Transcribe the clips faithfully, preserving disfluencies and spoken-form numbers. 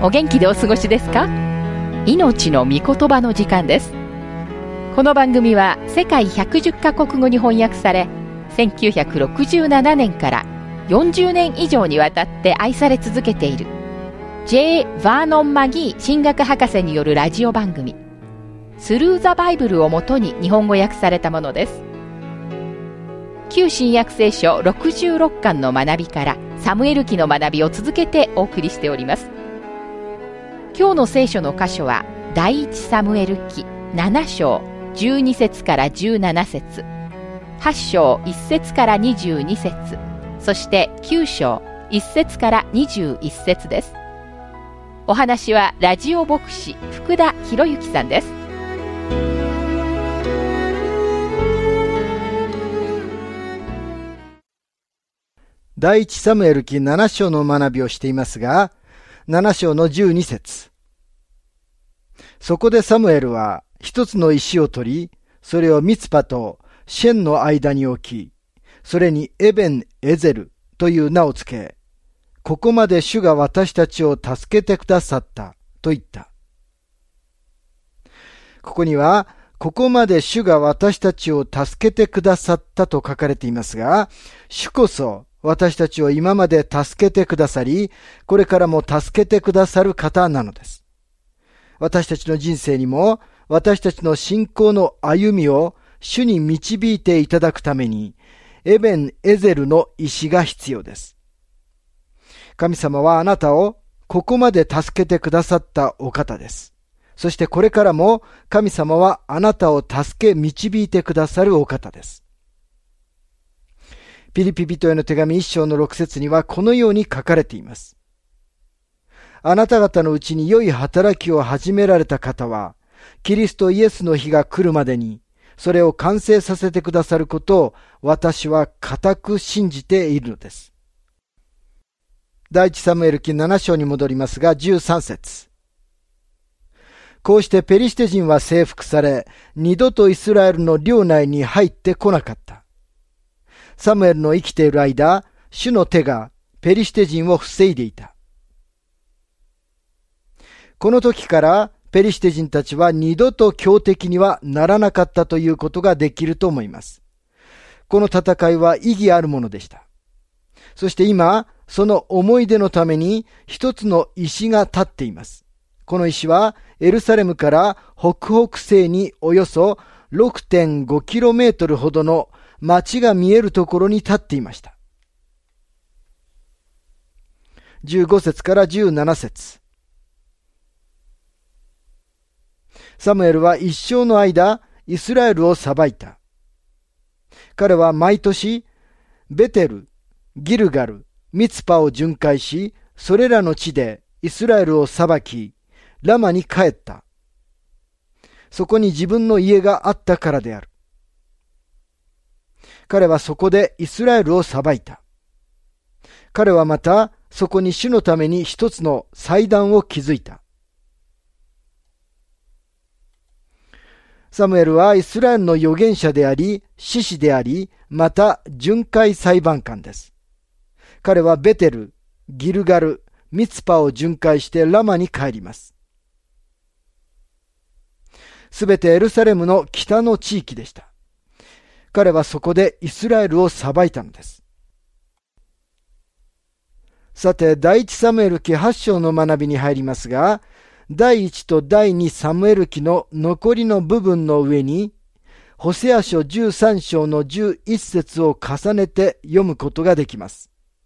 お元気でお過ごしですか？命の御言葉の時間です。この番組は世界ひゃくじゅっカ国語に翻訳され、せんきゅうひゃくろくじゅうななねんからよんじゅうねん以上にわたって愛され続けている J. バーノン・マギー神学博士によるラジオ番組スルー・ザ・バイブルをもとに日本語訳されたものです。旧新約聖書ろくじゅうろっかんの学びからサムエル記の学びを続けてお送りしております。今日の聖書の箇所は第一サムエル記なな章じゅうに節からじゅうなな節、はち章いち節からにじゅうに節、そしてきゅう章いち節からにじゅういち節です。お話はラジオ牧師福田博之さんです。 第一サムエル記なな章の学びをしていますが、なな章のじゅうに節。そこでサムエルは一つの石を取り、それをミツパとシェンの間に置き、それにエベン・エゼルという名をつけ、ここまで主が私たちを助けてくださったと言った。ここには、ここまで主が私たちを助けてくださったと書かれていますが、主こそ私たちを今まで助けてくださり、これからも助けてくださる方なのです。私たちの人生にも、私たちの信仰の歩みを主に導いていただくために、エベン・エゼルの石が必要です。神様はあなたをここまで助けてくださったお方です。そしてこれからも神様はあなたを助け導いてくださるお方です。ピリピ人への手紙一章の六節にはこのように書かれています。あなた方のうちに良い働きを始められた方は、キリストイエスの日が来るまでに、それを完成させてくださることを私は固く信じているのです。第一サムエル記なな章に戻りますが、じゅうさん節。こうしてペリシテ人は征服され、二度とイスラエルの領内に入ってこなかった。サムエルの生きている間、主の手がペリシテ人を防いでいた。この時からペリシテ人たちは二度と強敵にはならなかったということができると思います。この戦いは意義あるものでした。そして今、その思い出のために一つの石が立っています。この石はエルサレムから北北西におよそ ろくてんごキロメートルほどの町が見えるところに立っていました。じゅうご節からじゅうなな節。サムエルは一生の間、イスラエルを裁いた。彼は毎年、ベテル、ギルガル、ミツパを巡回し、それらの地でイスラエルを裁き、ラマに帰った。そこに自分の家があったからである。彼はそこでイスラエルを裁いた。彼はまた、そこに主のために一つの祭壇を築いた。サムエルはイスラエルの預言者であり、士師であり、また巡回裁判官です。彼はベテル、ギルガル、ミツパを巡回してラマに帰ります。すべてエルサレムの北の地域でした。彼はそこでイスラエルを裁いたのです。さて、第一サムエル記はち章の学びに入りますが、第一と第二サムエル記の残りの部分の上に、ホセア書じゅうさん章のじゅういち節を重ねて読むことができます。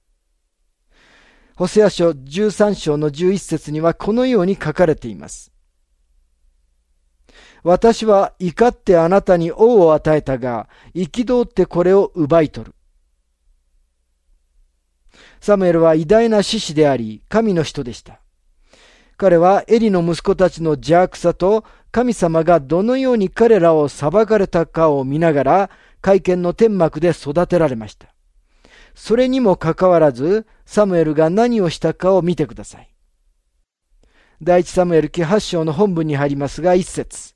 ホセア書じゅうさん章のじゅういち節にはこのように書かれています。私は怒ってあなたに王を与えたが、憤ってこれを奪い取る。サムエルは偉大な士師であり、神の人でした。彼はエリの息子たちの邪悪さと神様がどのように彼らを裁かれたかを見ながら会見の天幕で育てられました。それにもかかわらずサムエルが何をしたかを見てください。第一サムエル記はち章の本文に入りますが、一節。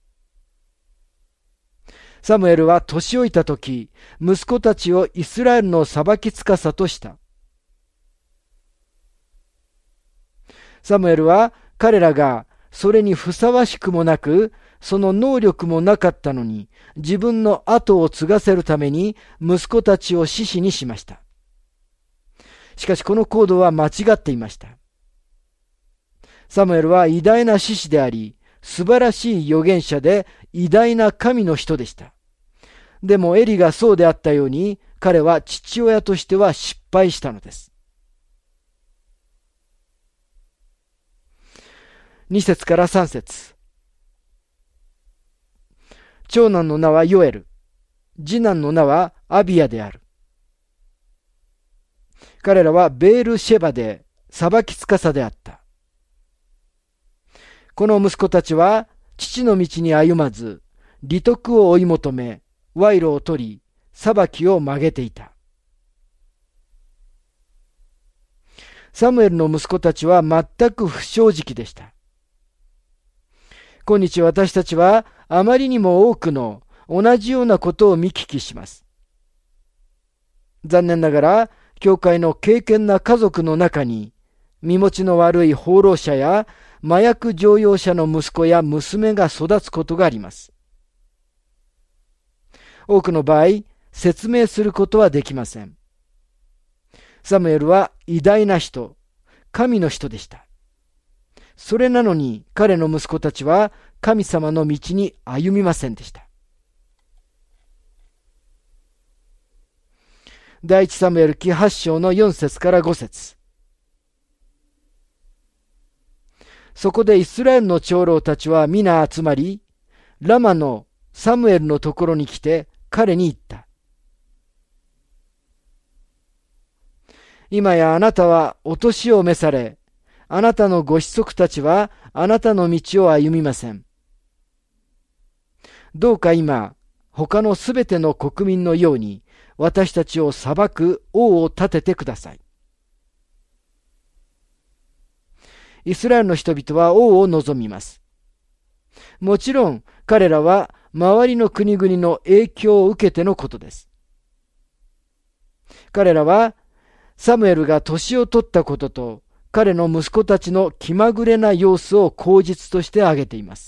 サムエルは年老いたとき、息子たちをイスラエルの裁き司とした。 サムエルは彼らがそれにふさわしくもなく、その能力もなかったのに、自分の後を継がせるために息子たちを獅子にしました。しかしこの行動は間違っていました。サムエルは偉大な獅子であり、素晴らしい預言者で偉大な神の人でした。でもエリがそうであったように、彼は父親としては失敗したのです。に節からさん節。長男の名はヨエル、次男の名はアビヤである。彼らはベールシェバで裁き司であった。この息子たちは父の道に歩まず、利得を追い求め、賄賂を取り、裁きを曲げていた。サムエルの息子たちは全く不正直でした。今日私たちはあまりにも多くの同じようなことを見聞きします。残念ながら、教会の敬虔な家族の中に、身持ちの悪い放浪者や麻薬常用者の息子や娘が育つことがあります。多くの場合、説明することはできません。サムエルは偉大な人、神の人でした。それなのに彼の息子たちは神様の道に歩みませんでした。第一サムエル記はち章のよん節からご節。そこでイスラエルの長老たちは皆集まり、ラマのサムエルのところに来て彼に言った。今やあなたはお年を召され、あなたのご子息たちはあなたの道を歩みません。どうか今、他のすべての国民のように、私たちを裁く王を立ててください。イスラエルの人々は王を望みます。もちろん彼らは周りの国々の影響を受けてのことです。彼らはサムエルが年を取ったことと彼の息子たちの気まぐれな様子を口実として挙げています。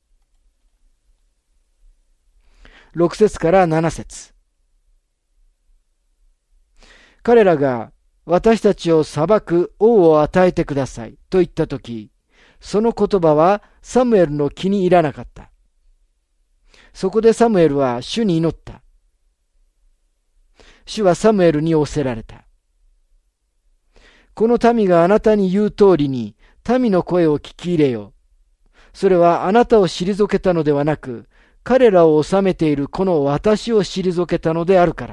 ろく節からなな節。彼らが私たちを裁く王を与えてくださいと言ったとき、その言葉はサムエルの気に入らなかった。そこでサムエルは主に祈った。主はサムエルに仰せられた。この民があなたに言う通りに民の声を聞き入れよ。それはあなたを退けたのではなく、彼らを治めているこの私を退けたのであるから。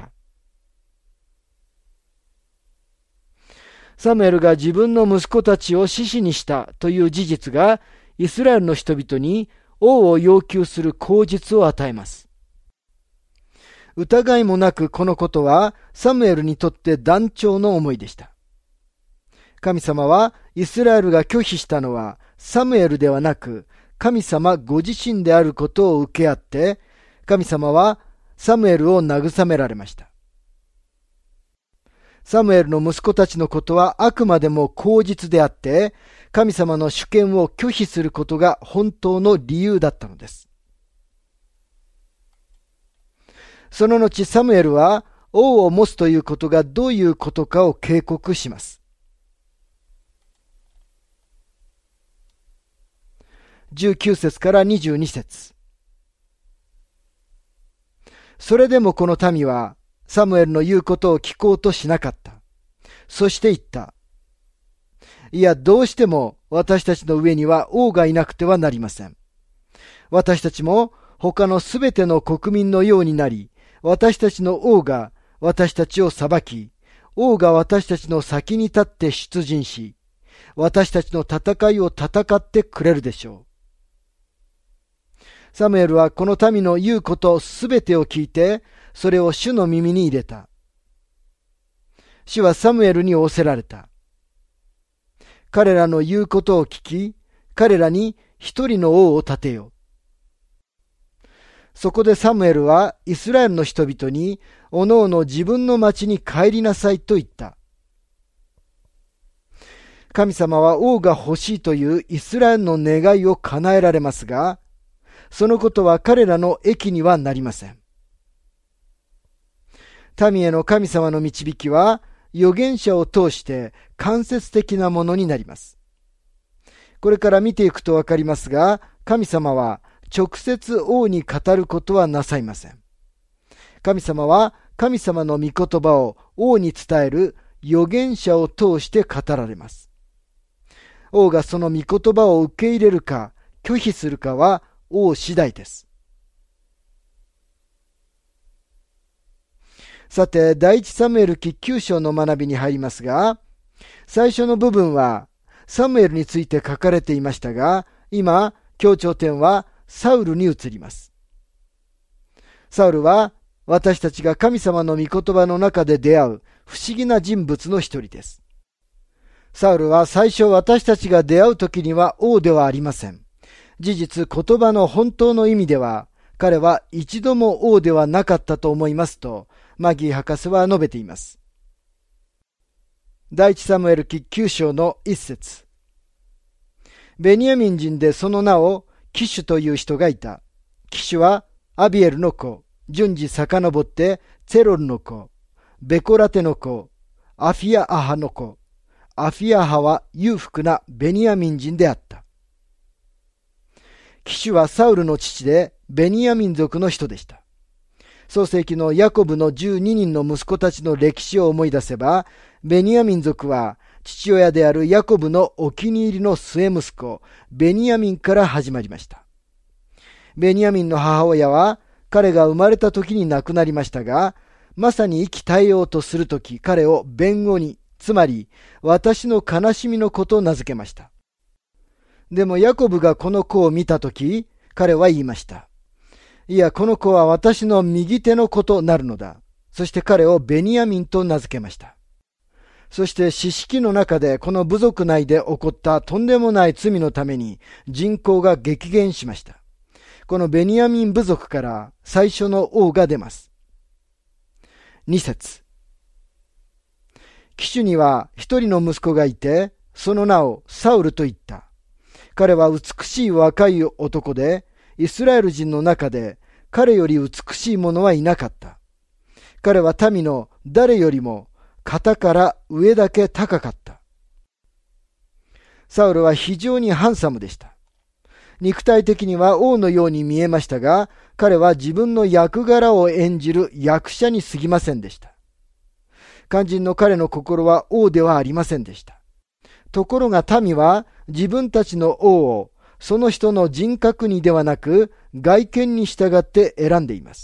サムエルが自分の息子たちを獅子にしたという事実がイスラエルの人々に王を要求する口実を与えます。疑いもなくこのことはサムエルにとって断腸の思いでした。神様はイスラエルが拒否したのはサムエルではなく神様ご自身であることを受け合って神様はサムエルを慰められました。サムエルの息子たちのことはあくまでも口実であって、神様の主権を拒否することが本当の理由だったのです。その後サムエルは王を持つということがどういうことかを警告します。じゅうきゅう節からにじゅうに節。それでもこの民はサムエルの言うことを聞こうとしなかった。そして言った。いや、どうしても私たちの上には王がいなくてはなりません。私たちも他のすべての国民のようになり、私たちの王が私たちを裁き、王が私たちの先に立って出陣し、私たちの戦いを戦ってくれるでしょう。サムエルはこの民の言うことすべてを聞いて、それを主の耳に入れた。主はサムエルに仰せられた。彼らの言うことを聞き、彼らに一人の王を立てよ。そこでサムエルはイスラエルの人々に、おのおの自分の町に帰りなさいと言った。 神様は王が欲しいというイスラエルの願いを叶えられますが、そのことは彼らの益にはなりません。民への神様の導きは、預言者を通して間接的なものになります。これから見ていくとわかりますが、神様は直接王に語ることはなさいません。神様は神様の御言葉を王に伝える預言者を通して語られます。王がその御言葉を受け入れるか拒否するかは王次第です。さて、第一サムエル記きゅう章の学びに入りますが、最初の部分はサムエルについて書かれていましたが、今、強調点はサウルに移ります。サウルは私たちが神様の御言葉の中で出会う不思議な人物の一人です。サウルは最初私たちが出会う時には王ではありません。事実、言葉の本当の意味では、彼は一度も王ではなかったと思いますと、マギー博士は述べています。第一サムエル記きゅう章の一節。ベニヤミン人でその名をキシュという人がいた。キシュはアビエルの子、順次遡ってツェロルの子、ベコラテの子、アフィアアハの子。アフィアハは裕福なベニヤミン人であった。キシュはサウルの父でベニヤミン族の人でした。創世記のヤコブのじゅうににんの息子たちの歴史を思い出せば、ベニヤミン族は父親であるヤコブのお気に入りの末息子、ベニヤミンから始まりました。ベニヤミンの母親は彼が生まれた時に亡くなりましたが、まさに生き絶えようとする時、彼を弁護に、つまり私の悲しみの子と名付けました。でもヤコブがこの子を見た時、彼は言いました。いや、この子は私の右手の子となるのだ。そして彼をベニヤミンと名付けました。そして詩式の中でこの部族内で起こったとんでもない罪のために人口が激減しました。このベニヤミン部族から最初の王が出ます。二節。キシュには一人の息子がいて、その名をサウルと言った。彼は美しい若い男で、イスラエル人の中で彼より美しい者はいなかった。彼は民の誰よりも肩から上だけ高かった。サウルは非常にハンサムでした。肉体的には王のように見えましたが、彼は自分の役柄を演じる役者に過ぎませんでした。肝心の彼の心は王ではありませんでした。ところが民は自分たちの王をその人の人格にではなく外見に従って選んでいます。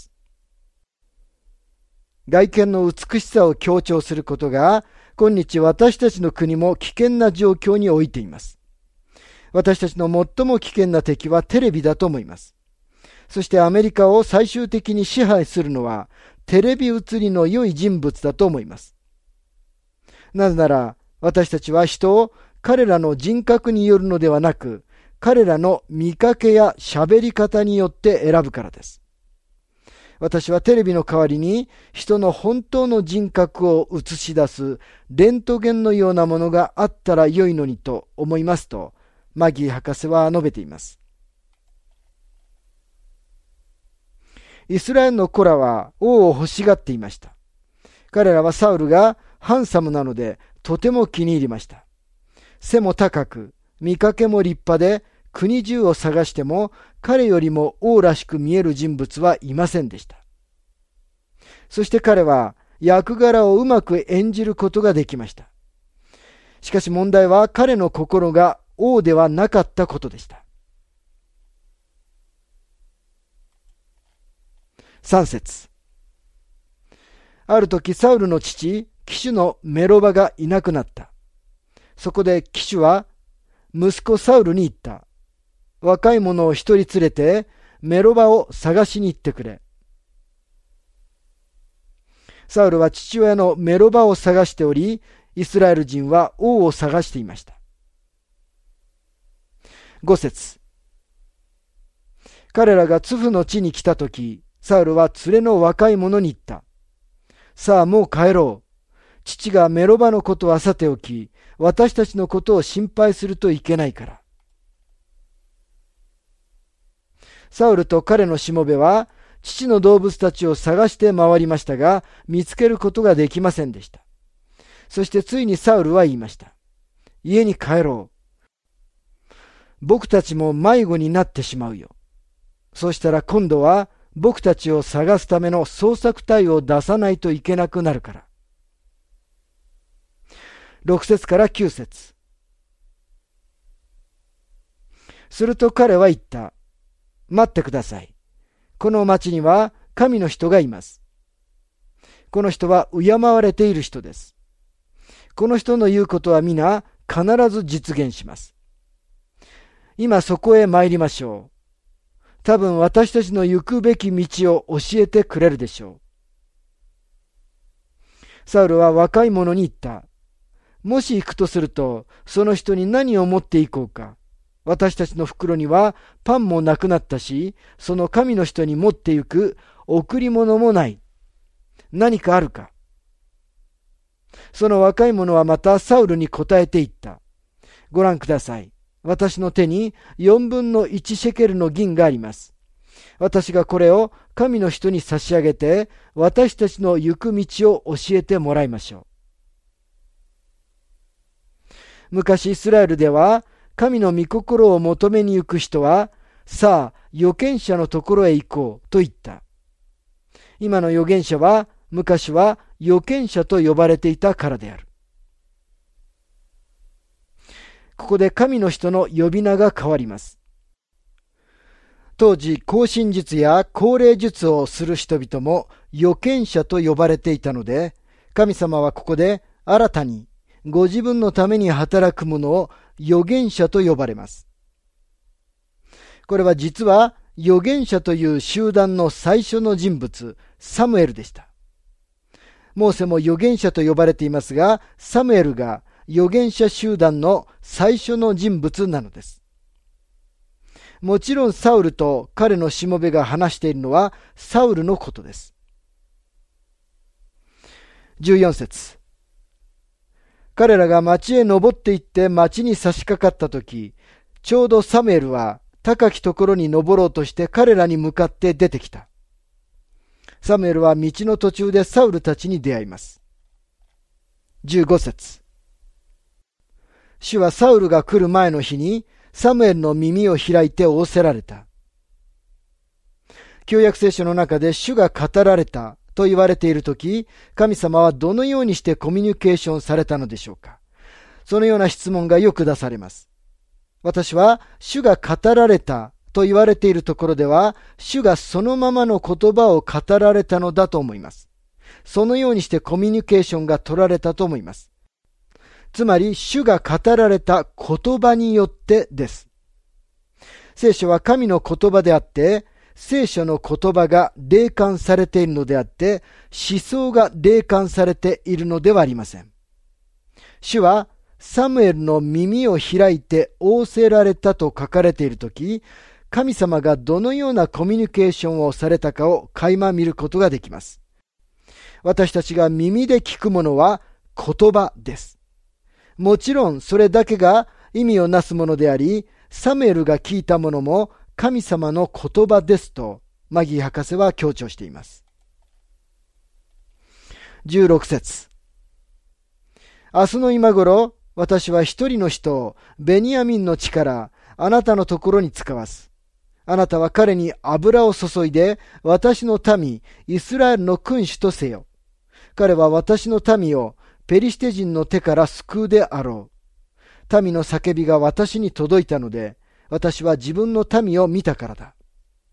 外見の美しさを強調することが今日私たちの国も危険な状況に置いています。私たちの最も危険な敵はテレビだと思います。そしてアメリカを最終的に支配するのはテレビ映りの良い人物だと思います。なぜなら私たちは人を彼らの人格によるのではなく、彼らの見かけや喋り方によって選ぶからです。私はテレビの代わりに人の本当の人格を映し出すレントゲンのようなものがあったら良いのにと思いますと、マギー博士は述べています。イスラエルの子らは王を欲しがっていました。彼らはサウルがハンサムなのでとても気に入りました。背も高く、見かけも立派で、国中を探しても彼よりも王らしく見える人物はいませんでした。そして彼は役柄をうまく演じることができました。しかし問題は彼の心が王ではなかったことでした。三節。ある時サウルの父、キシュのメロバがいなくなった。そこでキシュは息子サウルに言った。若い者を一人連れてメロバを探しに行ってくれ。サウルは父親のメロバを探しており、イスラエル人は王を探していました。五節。彼らがツフの地に来たとき、サウルは連れの若い者に言った。さあもう帰ろう。 父がメロバのことはさておき、私たちのことを心配するといけないから。サウルと彼のしもべは、父の動物たちを探して回りましたが、見つけることができませんでした。そしてついにサウルは言いました。家に帰ろう。僕たちも迷子になってしまうよ。そうしたら今度は僕たちを探すための捜索隊を出さないといけなくなるから。ろく節からきゅう節。すると彼は言った。待ってください。この町には神の人がいます。この人は敬われている人です。この人の言うことは皆必ず実現します。今そこへ参りましょう。多分私たちの行くべき道を教えてくれるでしょう。サウルは若い者に言った。もし行くとすると、その人に何を持って行こうか。私たちの袋にはパンもなくなったし、その神の人に持って行く贈り物もない。何かあるか。その若い者はまたサウルに答えて言った。ご覧ください。私の手に四分の一シェケルの銀があります。私がこれを神の人に差し上げて、私たちの行く道を教えてもらいましょう。昔イスラエルでは、神の御心を求めに行く人は、さあ、預言者のところへ行こうと言った。今の預言者は、昔は預言者と呼ばれていたからである。ここで神の人の呼び名が変わります。当時、行神術や高齢術をする人々も預言者と呼ばれていたので、神様はここで新たにご自分のために働く者を預言者と呼ばれます。これは実は預言者という集団の最初の人物、サムエルでした。モーセも預言者と呼ばれていますが、サムエルが預言者集団の最初の人物なのです。もちろんサウルと彼のしもべが話しているのはサウルのことです。じゅうよん節。彼らが町へ登って行って町に差し掛かったとき、ちょうどサムエルは高きところに登ろうとして彼らに向かって出てきた。サムエルは道の途中でサウルたちに出会います。じゅうご節。主はサウルが来る前の日にサムエルの耳を開いて仰せられた。旧約聖書の中で主が語られたと言われているとき、神様はどのようにしてコミュニケーションされたのでしょうか。そのような質問がよく出されます。私は主が語られたと言われているところでは、主がそのままの言葉を語られたのだと思います。そのようにしてコミュニケーションが取られたと思います。つまり、主が語られた言葉によってです。聖書は神の言葉であって、聖書の言葉が霊感されているのであって、思想が霊感されているのではありません。主は、サムエルの耳を開いて仰せられたと書かれているとき、神様がどのようなコミュニケーションをされたかを垣間見ることができます。私たちが耳で聞くものは言葉です。もちろんそれだけが意味をなすものであり、サムエルが聞いたものも神様の言葉ですと、マギー博士は強調しています。じゅうろく節。明日の今頃、私は一人の人をベニヤミンの地からあなたのところに使わす。あなたは彼に油を注いで私の民、イスラエルの君主とせよ。彼は私の民をペリシテ人の手から救うであろう。民の叫びが私に届いたので、私は自分の民を見たからだ。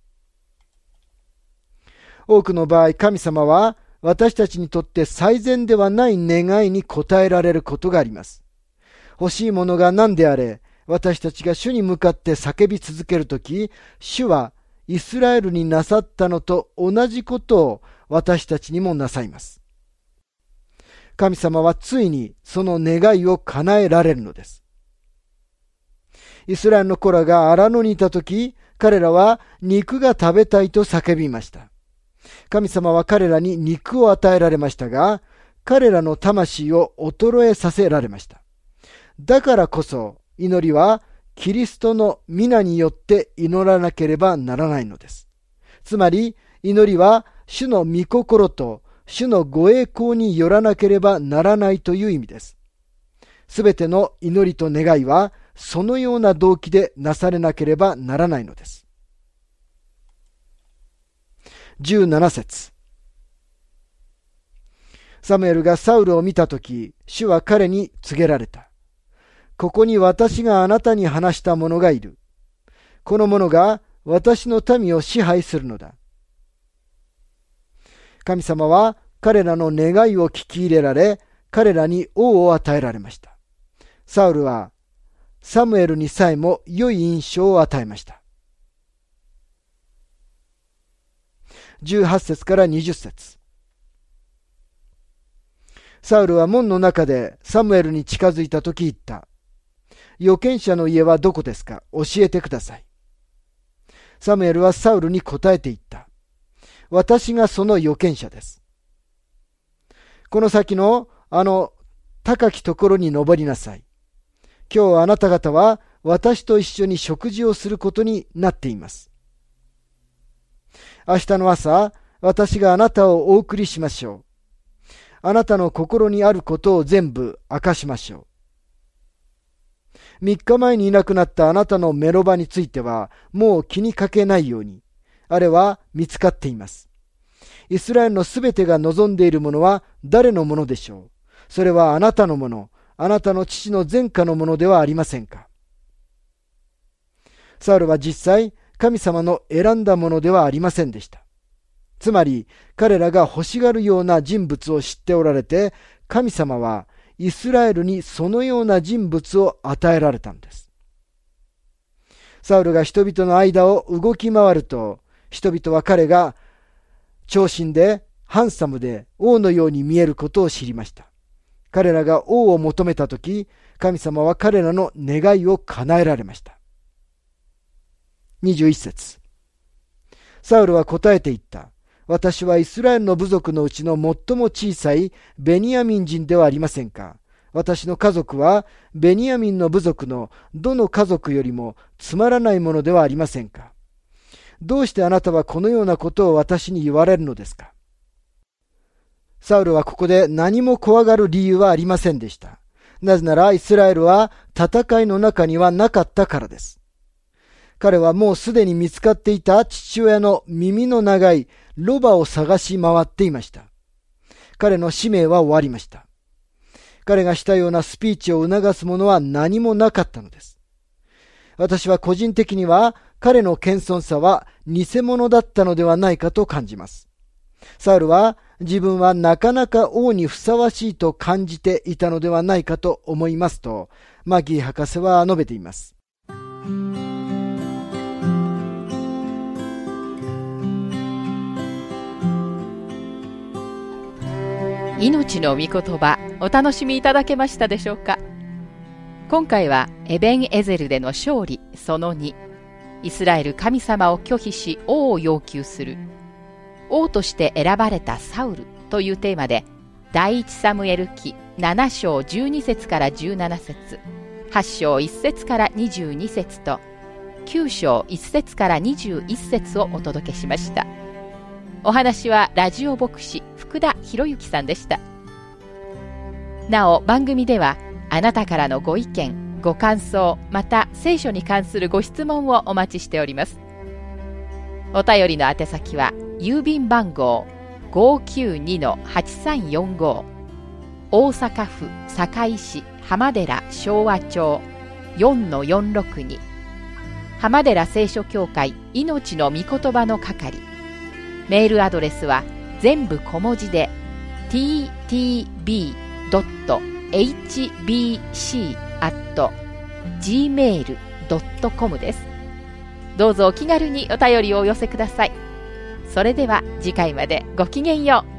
多くの場合、神様は私たちにとって最善ではない願いに応えられることがあります。欲しいものが何であれ、私たちが主に向かって叫び続けるとき、主はイスラエルになさったのと同じことを私たちにもなさいます。神様はついにその願いを叶えられるのです。イスラエルの子らが荒野にいたとき、彼らは肉が食べたいと叫びました。神様は彼らに肉を与えられましたが、 彼らの魂を衰えさせられました。だからこそ祈りはキリストの皆によって祈らなければならないのです。つまり祈りは主の御心と主のご栄光によらなければならないという意味です。すべての祈りと願いはそのような動機でなされなければならないのです。じゅうなな節。サムエルがサウルを見たとき、主は彼に告げられた。ここに私があなたに話した者がいる。この者が私の民を支配するのだ。神様は彼らの願いを聞き入れられ、彼らに王を与えられました。サウルはサムエルにさえも良い印象を与えました。じゅうはち節からにじゅっ節。サウルは門の中でサムエルに近づいたとき言った。預言者の家はどこですか？教えてください。サムエルはサウルに答えて言った。私がその預言者です。この先のあの高きところに登りなさい。今日あなた方は私と一緒に食事をすることになっています。明日の朝、私があなたをお送りしましょう。あなたの心にあることを全部明かしましょう。三日前にいなくなったあなたのメロバについては、もう気にかけないように。あれは見つかっています。イスラエルのすべてが望んでいるものは誰のものでしょう。それはあなたのもの、あなたの父の前科のものではありませんか。サウルは実際、神様の選んだものではありませんでした。つまり、彼らが欲しがるような人物を知っておられて、神様は、イスラエルにそのような人物を与えられたんです。サウルが人々の間を動き回ると、人々は彼が長身でハンサムで王のように見えることを知りました。彼らが王を求めたとき、神様は彼らの願いを叶えられました。にじゅういち節。サウルは答えて言った。私はイスラエルの部族のうちの最も小さいベニヤミン人ではありませんか。私の家族はベニヤミンの部族のどの家族よりもつまらないものではありませんか。どうしてあなたはこのようなことを私に言われるのですか。サウルはここで何も怖がる理由はありませんでした。なぜならイスラエルは戦いの中にはなかったからです。彼はもうすでに見つかっていた父親の耳の長いロバを探し回っていました。彼の使命は終わりました。彼がしたようなスピーチを促すものは何もなかったのです。私は個人的には彼の謙遜さは偽物だったのではないかと感じます。サウルは自分はなかなか王にふさわしいと感じていたのではないかと思いますと、マギー博士は述べています。 命の御言葉、お楽しみいただけましたでしょうか。今回はエベンエゼルでの勝利そのに、イスラエル神様を拒否し王を要求する、王として選ばれたサウルというテーマで、第一サムエル記なな章じゅうに節からじゅうなな節、はち章いち節からにじゅうに節ときゅう章いち節からにじゅういち節をお届けしました。お話はラジオ牧師福田博之さんでした。なお番組ではあなたからのご意見ご感想、また聖書に関するご質問をお待ちしております。お便りの宛先は郵便番号 ごーきゅうにのはちさんよんご、 大阪府堺市浜寺昭和町 よんのよんろくに、 浜寺聖書協会命の御言葉の係。メールアドレスは全部小文字で ティーティービードットエイチビーシーアットジーメールドットコム です。どうぞお気軽にお便りをお寄せください。それでは次回までごきげんよう。